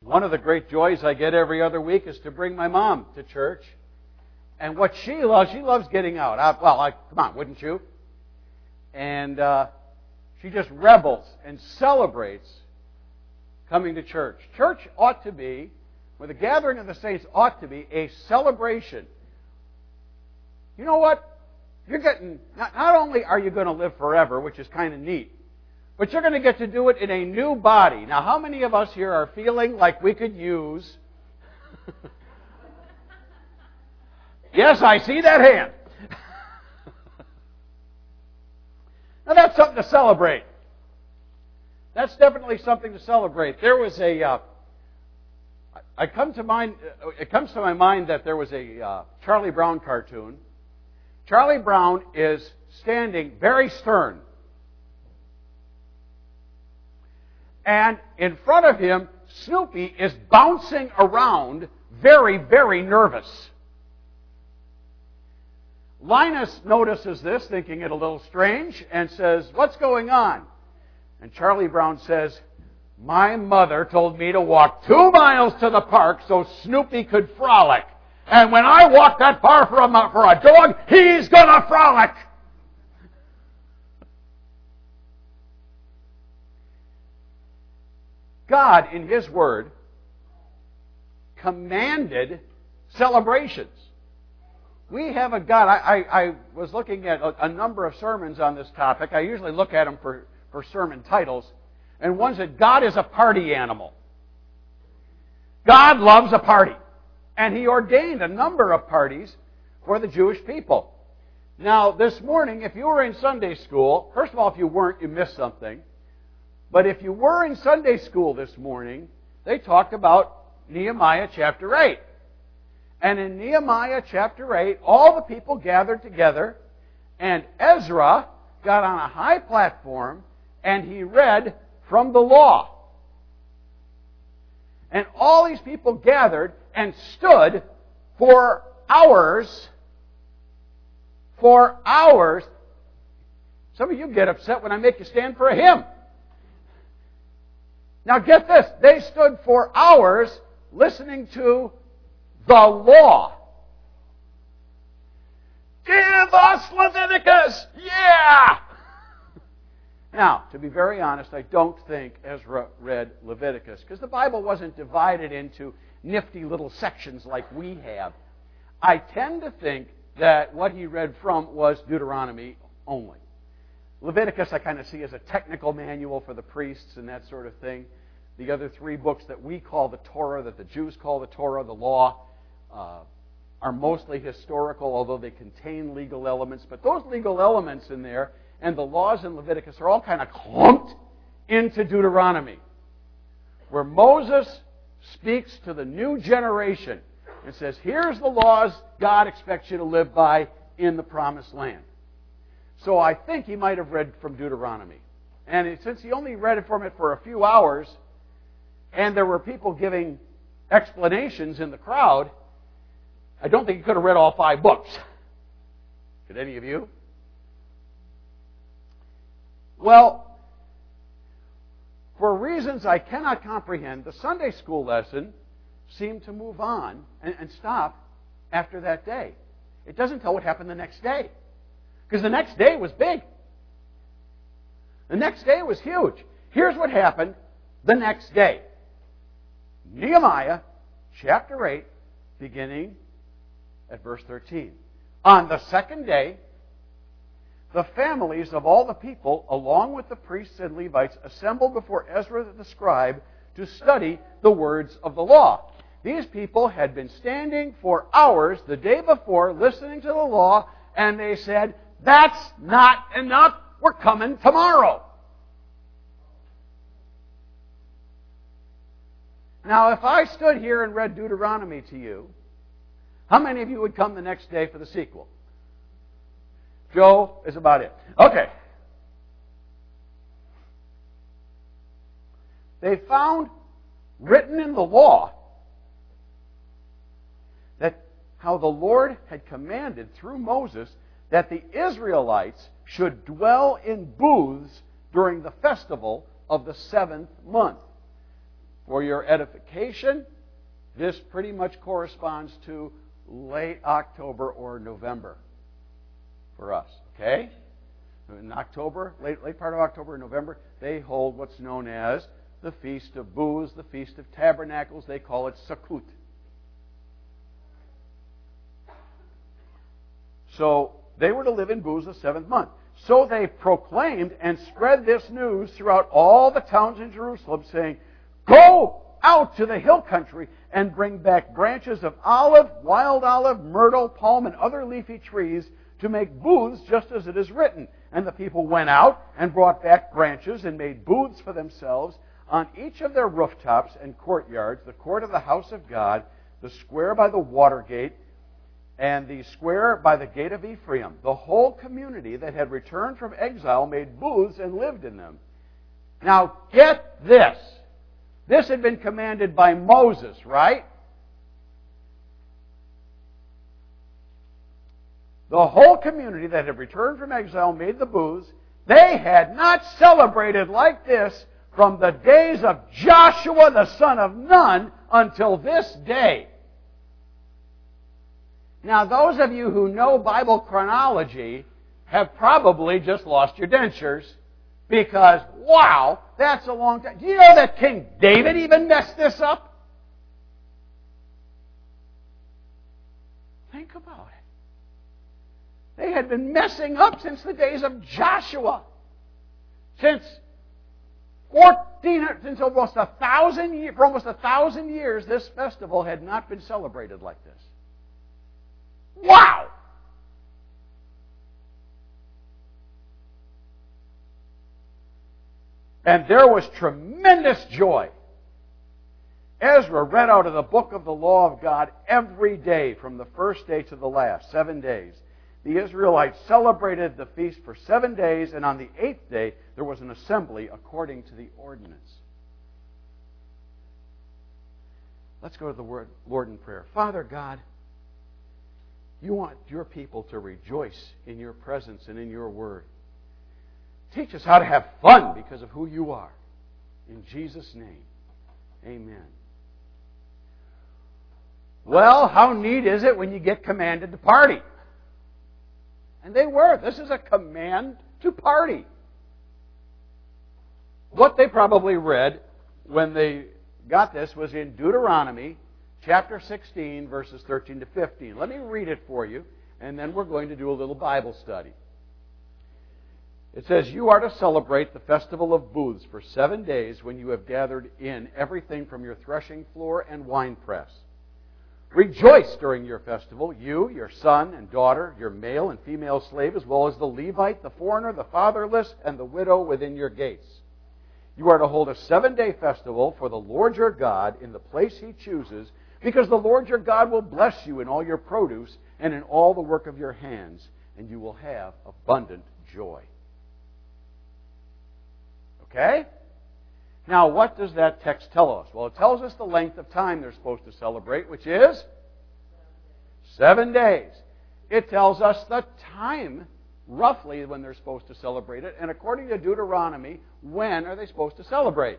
One of the great joys I get every other week is to bring my mom to church. And what she loves getting out. Come on, wouldn't you? And she just revels and celebrates coming to church. Church ought to be, or the gathering of the saints ought to be, a celebration. You know what? You're getting, not only are you going to live forever, which is kind of neat, but you're going to get to do it in a new body. Now, how many of us here are feeling like we could use... Yes, I see that hand. Now, that's something to celebrate. That's definitely something to celebrate. There was it comes to my mind that there was a Charlie Brown cartoon. Charlie Brown is standing very stern. And in front of him, Snoopy is bouncing around very, very nervous. Linus notices this, thinking it a little strange, and says, "What's going on?" And Charlie Brown says, "My mother told me to walk 2 miles to the park so Snoopy could frolic. And when I walk that far for a dog, he's going to frolic." God, in His Word, commanded celebrations. We have a God. I was looking at a number of sermons on this topic. I usually look at them for sermon titles. And one said, God is a party animal. God loves a party. And He ordained a number of parties for the Jewish people. Now, this morning, if you were in Sunday school, first of all, if you weren't, you missed something. But if you were in Sunday school this morning, they talked about Nehemiah chapter 8. And in Nehemiah chapter 8, all the people gathered together, and Ezra got on a high platform, and he read from the law. And all these people gathered and stood for hours. For hours. Some of you get upset when I make you stand for a hymn. Now get this. They stood for hours listening to the law. Give us Leviticus! Yeah! Now, to be very honest, I don't think Ezra read Leviticus, because the Bible wasn't divided into nifty little sections like we have. I tend to think that what he read from was Deuteronomy only. Leviticus I kind of see as a technical manual for the priests and that sort of thing. The other 3 books that we call the Torah, that the Jews call the Torah, the law, are mostly historical, although they contain legal elements. But those legal elements in there and the laws in Leviticus are all kind of clumped into Deuteronomy, where Moses speaks to the new generation and says, here's the laws God expects you to live by in the promised land. So I think he might have read from Deuteronomy. And since he only read it from it for a few hours, and there were people giving explanations in the crowd, I don't think he could have read all 5 books. Could any of you? Well, for reasons I cannot comprehend, the Sunday school lesson seemed to move on and stop after that day. It doesn't tell what happened the next day. Because the next day was big. The next day was huge. Here's what happened the next day. Nehemiah chapter 8, beginning at verse 13. On the second day, the families of all the people, along with the priests and Levites, assembled before Ezra the scribe to study the words of the law. These people had been standing for hours the day before listening to the law, and they said, "That's not enough. We're coming tomorrow." Now, if I stood here and read Deuteronomy to you, how many of you would come the next day for the sequel? Joe is about it. Okay. They found written in the law that how the Lord had commanded through Moses that the Israelites should dwell in booths during the festival of the 7th month. For your edification, this pretty much corresponds to late October or November for us, okay? In October, late part of October and November, they hold what's known as the Feast of Booths, the Feast of Tabernacles. They call it Sukkot. So they were to live in booths the 7th month. So they proclaimed and spread this news throughout all the towns in Jerusalem, saying, "Go out to the hill country and bring back branches of olive, wild olive, myrtle, palm, and other leafy trees to make booths just as it is written." And the people went out and brought back branches and made booths for themselves on each of their rooftops and courtyards, the court of the house of God, the square by the water gate, and the square by the gate of Ephraim. The whole community that had returned from exile made booths and lived in them. Now, get this. This had been commanded by Moses, right? The whole community that had returned from exile made the booths. They had not celebrated like this from the days of Joshua the son of Nun until this day. Now, those of you who know Bible chronology have probably just lost your dentures because, wow, that's a long time. Do you know that King David even messed this up? Think about it. They had been messing up since the days of Joshua. Since almost 1,000 years, for almost 1,000 years, this festival had not been celebrated like this. Wow! And there was tremendous joy. Ezra read out of the book of the law of God every day from the first day to the last, 7 days. The Israelites celebrated the feast for 7 days, and on the 8th day there was an assembly according to the ordinance. Let's go to the Lord in prayer. Father God, you want your people to rejoice in your presence and in your word. Teach us how to have fun because of who you are. In Jesus' name, amen. Well, how neat is it when you get commanded to party? And they were. This is a command to party. What they probably read when they got this was in Deuteronomy chapter 16, verses 13 to 15. Let me read it for you, and then we're going to do a little Bible study. It says, "You are to celebrate the festival of booths for 7 days when you have gathered in everything from your threshing floor and winepress. Rejoice during your festival, you, your son and daughter, your male and female slave, as well as the Levite, the foreigner, the fatherless, and the widow within your gates. You are to hold a 7-day festival for the Lord your God in the place He chooses, because the Lord your God will bless you in all your produce and in all the work of your hands, and you will have abundant joy." Okay? Now, what does that text tell us? Well, it tells us the length of time they're supposed to celebrate, which is 7 days. It tells us the time, roughly, when they're supposed to celebrate it. And according to Deuteronomy, when are they supposed to celebrate?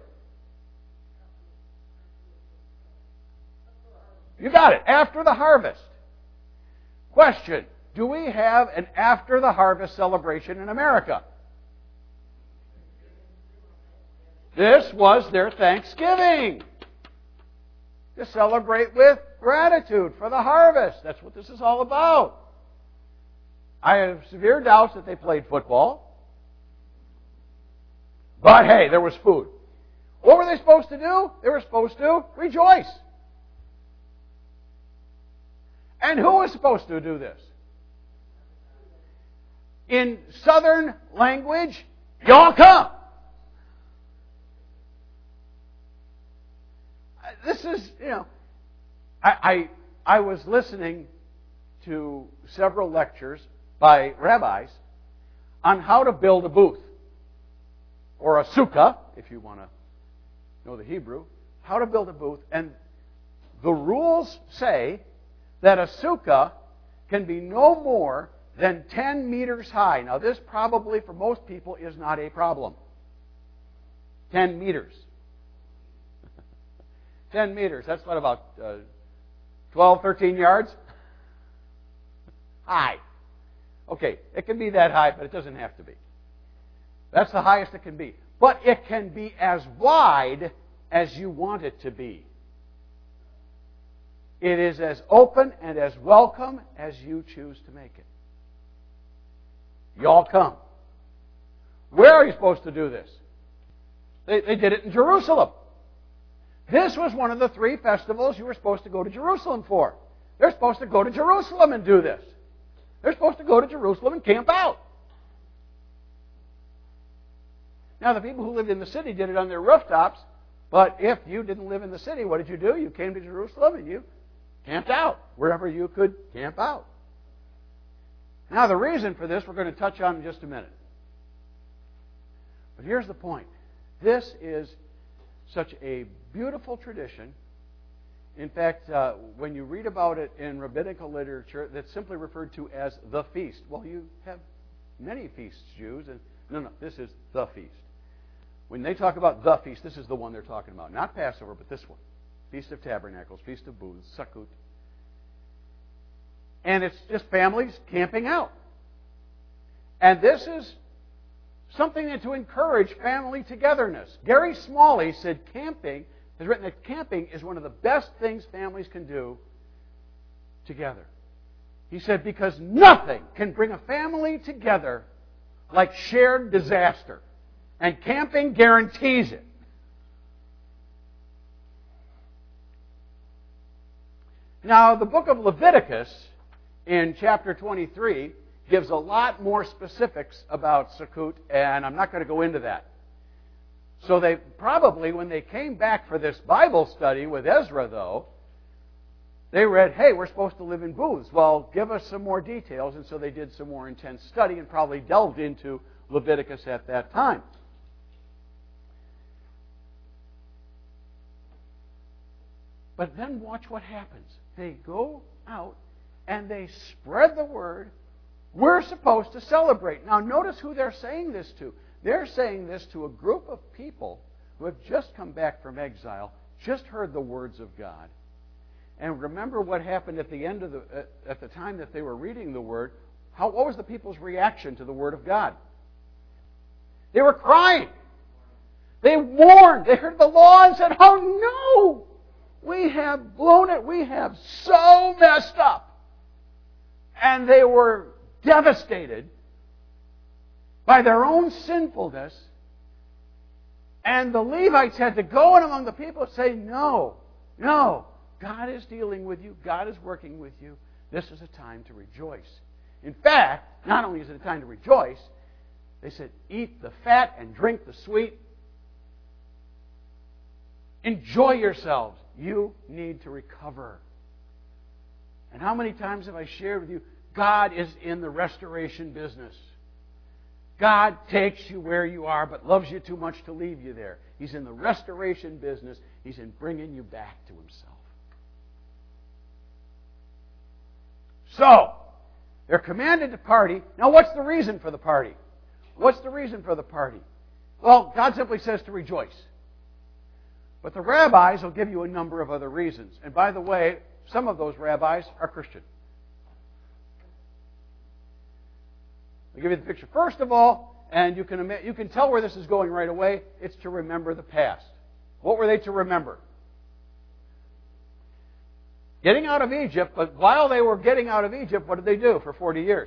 You got it. After the harvest. Question: do we have an after the harvest celebration in America? This was their Thanksgiving. To celebrate with gratitude for the harvest. That's what this is all about. I have severe doubts that they played football. But hey, there was food. What were they supposed to do? They were supposed to rejoice. And who was supposed to do this? In Southern language, y'all come. This is, I was listening to several lectures by rabbis on how to build a booth, or a sukkah, if you want to know the Hebrew, how to build a booth. And the rules say that a sukkah can be no more than 10 meters high. Now, this probably, for most people, is not a problem. 10 meters. 10 meters. That's what, about 12, 13 yards? High. Okay, it can be that high, but it doesn't have to be. That's the highest it can be. But it can be as wide as you want it to be. It is as open and as welcome as you choose to make it. You all come. Where are you supposed to do this? They did it in Jerusalem. This was one of the 3 festivals you were supposed to go to Jerusalem for. They're supposed to go to Jerusalem and do this. They're supposed to go to Jerusalem and camp out. Now, the people who lived in the city did it on their rooftops, but if you didn't live in the city, what did you do? You came to Jerusalem and you camped out wherever you could camp out. Now, the reason for this we're going to touch on in just a minute. But here's the point. This is such a beautiful tradition. In fact, when you read about it in rabbinical literature, that's simply referred to as the feast. Well, you have many feasts, Jews, and no, this is the feast. When they talk about the feast, this is the one they're talking about. Not Passover, but this one. Feast of Tabernacles, Feast of Booths, Sukkot. And it's just families camping out. And this is something to encourage family togetherness. Gary Smalley said has written that camping is one of the best things families can do together. He said, because nothing can bring a family together like shared disaster. And camping guarantees it. Now, the book of Leviticus in chapter 23 gives a lot more specifics about Sukkot, and I'm not going to go into that. So they probably, when they came back for this Bible study with Ezra, though, they read, hey, we're supposed to live in booths. Well, give us some more details. And so they did some more intense study and probably delved into Leviticus at that time. But then watch what happens. They go out and they spread the word. We're supposed to celebrate. Now notice who they're saying this to. They're saying this to a group of people who have just come back from exile, just heard the words of God. And remember what happened at the end of at the time that they were reading the word. What was the people's reaction to the word of God? They were crying. They mourned. They heard the law and said, "Oh no! We have blown it. We have so messed up." And they were devastated by their own sinfulness. And the Levites had to go in among the people and say, no, God is dealing with you. God is working with you. This is a time to rejoice. In fact, not only is it a time to rejoice, they said, eat the fat and drink the sweet. Enjoy yourselves. You need to recover. And how many times have I shared with you, God is in the restoration business. God takes you where you are, but loves you too much to leave you there. He's in the restoration business. He's in bringing you back to Himself. So, they're commanded to party. Now, what's the reason for the party? What's the reason for the party? Well, God simply says to rejoice. But the rabbis will give you a number of other reasons. And by the way, some of those rabbis are Christian. I'll give you the picture. First of all, and you can tell where this is going right away, it's to remember the past. What were they to remember? Getting out of Egypt, but while they were getting out of Egypt, what did they do for 40 years?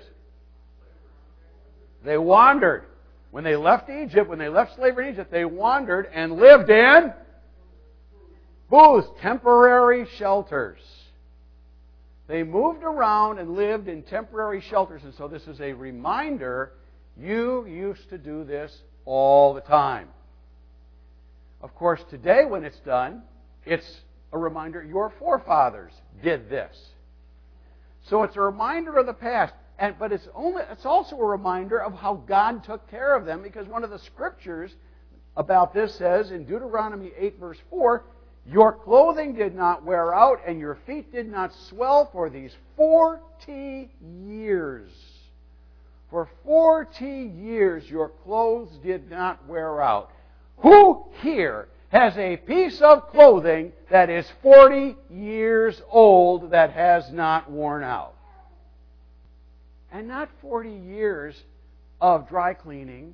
They wandered. When they left Egypt, when they left slavery in Egypt, they wandered and lived in booths, temporary shelters. They moved around and lived in temporary shelters. And so this is a reminder, you used to do this all the time. Of course, today when it's done, it's a reminder your forefathers did this. So it's a reminder of the past. But it's also a reminder of how God took care of them, because one of the scriptures about this says in Deuteronomy 8 verse 4, your clothing did not wear out and your feet did not swell for these 40 years. For 40 years your clothes did not wear out. Who here has a piece of clothing that is 40 years old that has not worn out. And not 40 years of dry cleaning,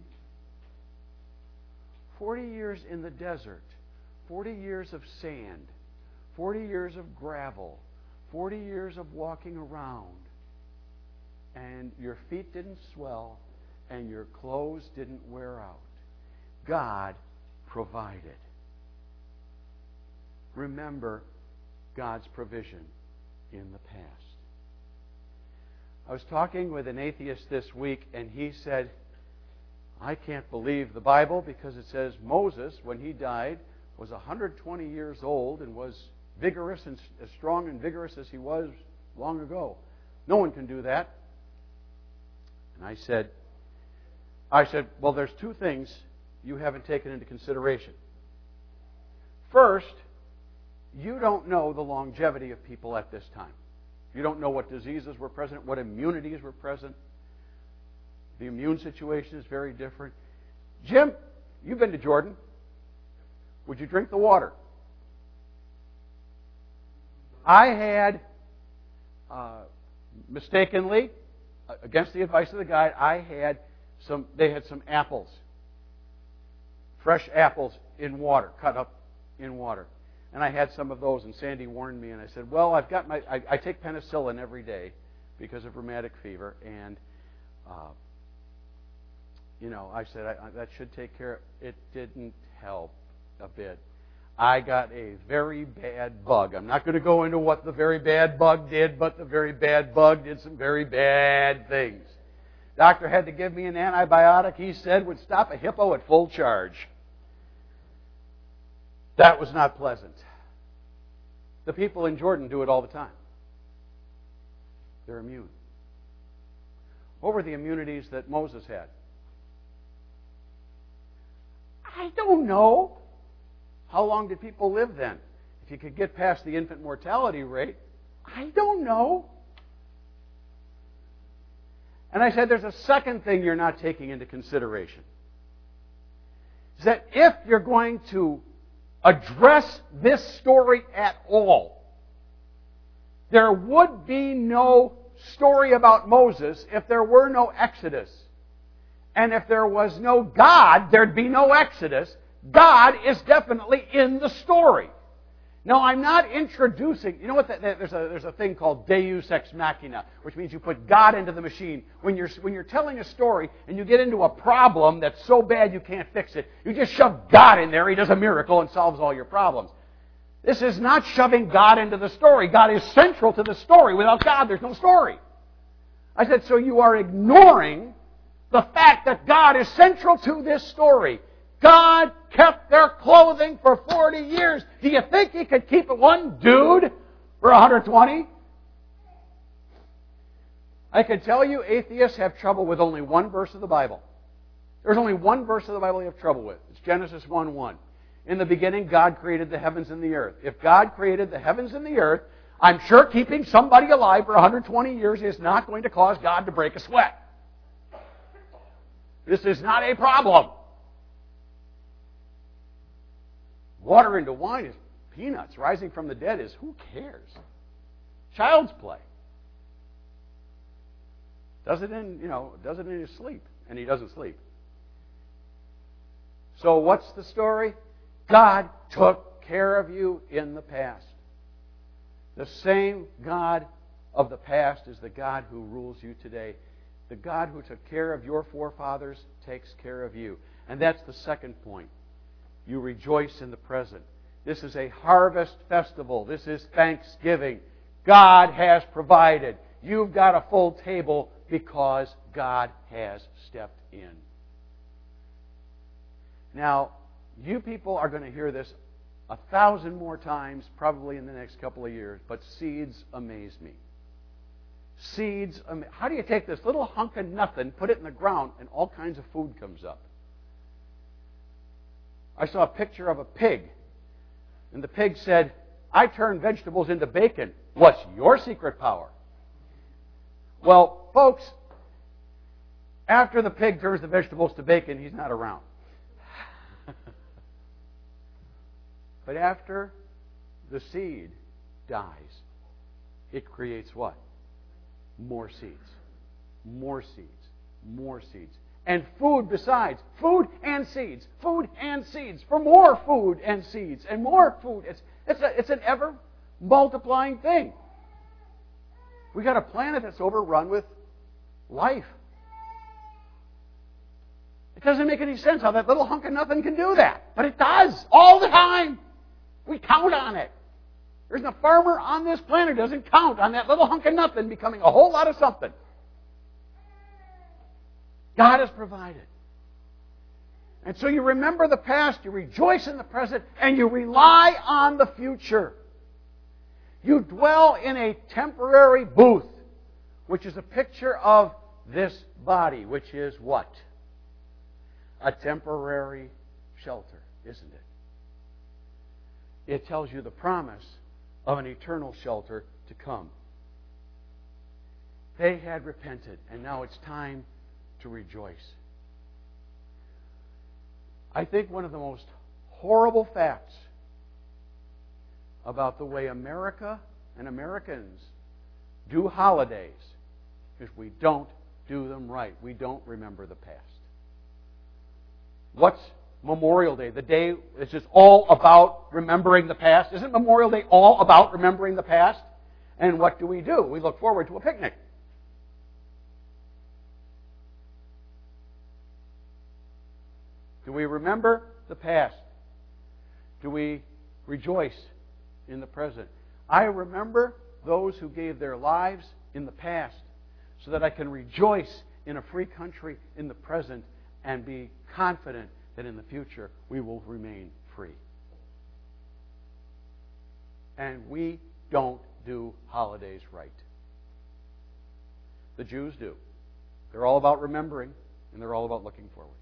40 years in the desert, 40 years of sand, 40 years of gravel, 40 years of walking around, and your feet didn't swell and your clothes didn't wear out. God provided. Remember God's provision in the past. I was talking with an atheist this week, and he said, I can't believe the Bible because it says Moses, when he died, was 120 years old and was vigorous and as strong and vigorous as he was long ago. No one can do that. And I said, well, there's two things you haven't taken into consideration. First, you don't know the longevity of people at this time. You don't know what diseases were present, what immunities were present. The immune situation is very different. Jim, you've been to Jordan. Would you drink the water? I had, mistakenly, against the advice of the guide, they had some apples, fresh apples in water, cut up in water. And I had some of those, and Sandy warned me, and I said, well, I take penicillin every day because of rheumatic fever, and, I said, that should take care of it. It didn't help a bit. I got a very bad bug. I'm not going to go into what the very bad bug did, but the very bad bug did some very bad things. Doctor had to give me an antibiotic he said would stop a hippo at full charge. That was not pleasant. The people in Jordan do it all the time. They're immune. What were the immunities that Moses had? I don't know. How long did people live then? If you could get past the infant mortality rate, I don't know. And I said there's a second thing you're not taking into consideration. Is that if you're going to address this story at all, there would be no story about Moses if there were no Exodus. And if there was no God, there'd be no Exodus. God is definitely in the story. Now, I'm not introducing... You know what? There's a thing called Deus Ex Machina, which means you put God into the machine. When you're telling a story and you get into a problem that's so bad you can't fix it, you just shove God in there. He does a miracle and solves all your problems. This is not shoving God into the story. God is central to the story. Without God, there's no story. I said, so you are ignoring the fact that God is central to this story. God kept their clothing for 40 years. Do you think He could keep one dude for 120? I can tell you atheists have trouble with only one verse of the Bible. There's only one verse of the Bible they have trouble with. It's Genesis 1:1. In the beginning, God created the heavens and the earth. If God created the heavens and the earth, I'm sure keeping somebody alive for 120 years is not going to cause God to break a sweat. This is not a problem. Water into wine is peanuts. Rising from the dead is, who cares? Child's play. Does it in his sleep. And he doesn't sleep. So what's the story? God took care of you in the past. The same God of the past is the God who rules you today. The God who took care of your forefathers takes care of you. And that's the second point. You rejoice in the present. This is a harvest festival. This is Thanksgiving. God has provided. You've got a full table because God has stepped in. Now, you people are going to hear this 1,000 more times probably in the next couple of years, but seeds amaze me. Seeds, how do you take this little hunk of nothing, put it in the ground, and all kinds of food comes up? I saw a picture of a pig, and the pig said, I turn vegetables into bacon. What's your secret power? Well, folks, after the pig turns the vegetables to bacon, he's not around. But after the seed dies, it creates what? More seeds. More seeds. More seeds. And food besides. Food and seeds. Food and seeds. For more food and seeds. And more food. It's an ever multiplying thing. We got a planet that's overrun with life. It doesn't make any sense how that little hunk of nothing can do that. But it does. All the time. We count on it. There's a farmer on this planet who doesn't count on that little hunk of nothing becoming a whole lot of something. God has provided. And so you remember the past, you rejoice in the present, and you rely on the future. You dwell in a temporary booth, which is a picture of this body, which is what? A temporary shelter, isn't it? It tells you the promise of an eternal shelter to come. They had repented, and now it's time to rejoice. I think one of the most horrible facts about the way America and Americans do holidays is we don't do them right. We don't remember the past. What's Memorial Day? The day is just all about remembering the past. Isn't Memorial Day all about remembering the past? And what do? We look forward to a picnic. Do we remember the past? Do we rejoice in the present? I remember those who gave their lives in the past so that I can rejoice in a free country in the present and be confident that in the future we will remain free. And we don't do holidays right. The Jews do. They're all about remembering, and they're all about looking forward.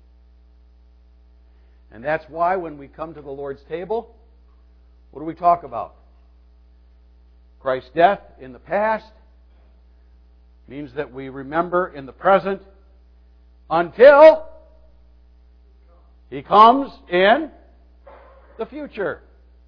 And that's why when we come to the Lord's table, what do we talk about? Christ's death in the past means that we remember in the present until He comes in the future.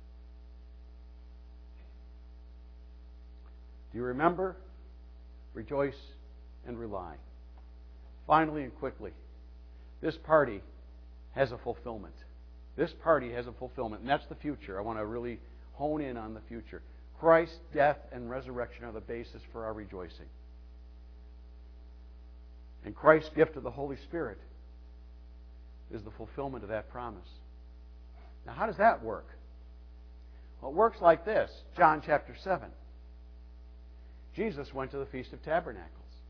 Do you remember? Rejoice and rely. Finally and quickly, this party has a fulfillment. This party has a fulfillment, and that's the future. I want to really hone in on the future. Christ's death and resurrection are the basis for our rejoicing. And Christ's gift of the Holy Spirit is the fulfillment of that promise. Now, how does that work? Well, it works like this. John chapter 7. Jesus went to the Feast of Tabernacles.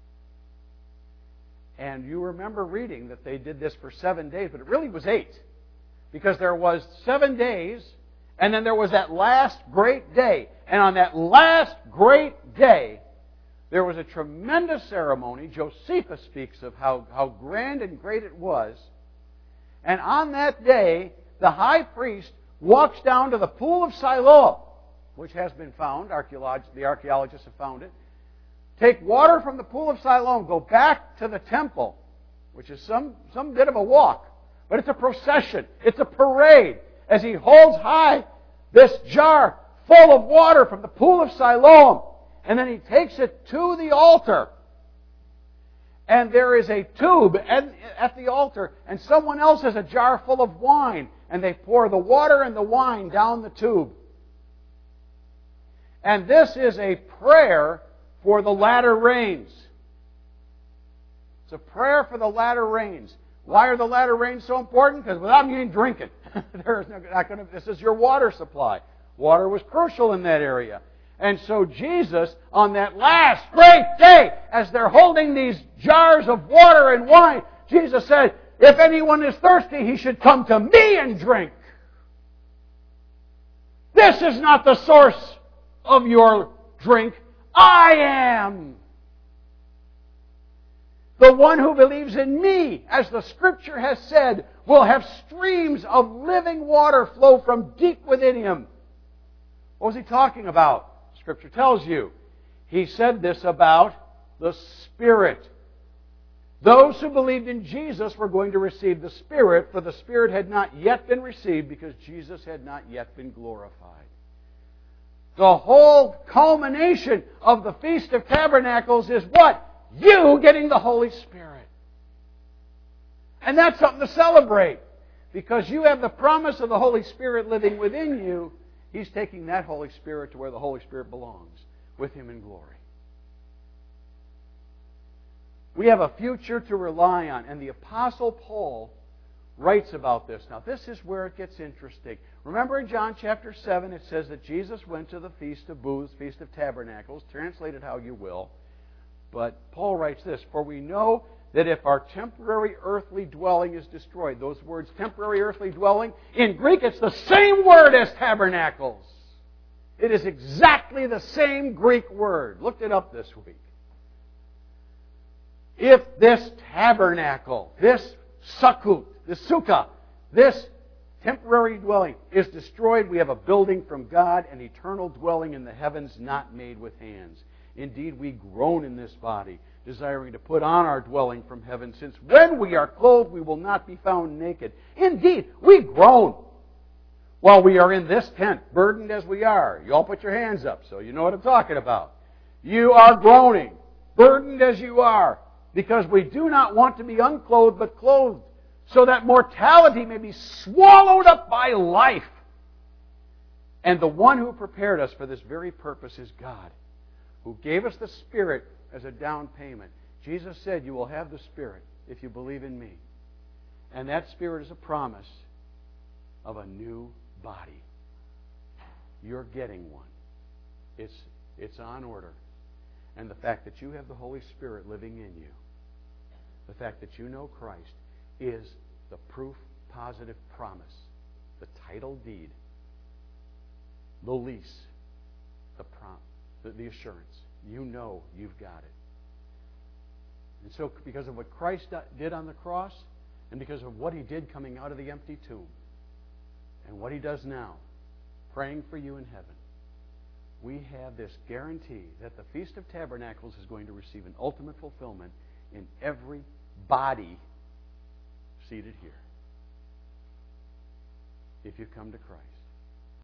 And you remember reading that they did this for 7 days, but it really was 8. Because there was 7 days, and then there was that last great day. And on that last great day, there was a tremendous ceremony. Josephus speaks of how grand and great it was. And on that day, the high priest walks down to the pool of Siloam, which has been found. The archaeologists have found it. Take water from the pool of Siloam, go back to the temple, which is some bit of a walk. But it's a procession. It's a parade. As he holds high this jar full of water from the pool of Siloam. And then he takes it to the altar. And there is a tube at the altar. And someone else has a jar full of wine. And they pour the water and the wine down the tube. And this is a prayer for the latter rains. It's a prayer for the latter rains. Why are the latter rains so important? Because without them, you ain't drinking. This is your water supply. Water was crucial in that area. And so Jesus, on that last great day, as they're holding these jars of water and wine, Jesus said, if anyone is thirsty, he should come to me and drink. This is not the source of your drink. I am. The one who believes in me, as the Scripture has said, will have streams of living water flow from deep within him. What was he talking about? Scripture tells you. He said this about the Spirit. Those who believed in Jesus were going to receive the Spirit, for the Spirit had not yet been received because Jesus had not yet been glorified. The whole culmination of the Feast of Tabernacles is what? You getting the Holy Spirit. And that's something to celebrate. Because you have the promise of the Holy Spirit living within you, He's taking that Holy Spirit to where the Holy Spirit belongs, with Him in glory. We have a future to rely on. And the Apostle Paul writes about this. Now, this is where it gets interesting. Remember in John chapter 7, it says that Jesus went to the Feast of Booths, Feast of Tabernacles, translate it how you will. But Paul writes this, "For we know that if our temporary earthly dwelling is destroyed," those words, temporary earthly dwelling, in Greek it's the same word as tabernacles. It is exactly the same Greek word. Looked it up this week. If this tabernacle, this sukkot, this sukkah, this temporary dwelling is destroyed, we have a building from God, an eternal dwelling in the heavens not made with hands. Indeed, we groan in this body, desiring to put on our dwelling from heaven, since when we are clothed, we will not be found naked. Indeed, we groan while we are in this tent, burdened as we are. You all put your hands up so you know what I'm talking about. You are groaning, burdened as you are, because we do not want to be unclothed, but clothed, so that mortality may be swallowed up by life. And the one who prepared us for this very purpose is God, who gave us the Spirit as a down payment. Jesus said, "You will have the Spirit if you believe in me." And that Spirit is a promise of a new body. You're getting one. It's on order. And the fact that you have the Holy Spirit living in you, the fact that you know Christ, is the proof, positive promise, the title deed, the lease, the assurance. You know you've got it. And so because of what Christ did on the cross, and because of what He did coming out of the empty tomb, and what He does now, praying for you in heaven, we have this guarantee that the Feast of Tabernacles is going to receive an ultimate fulfillment in every body seated here, if you come to Christ.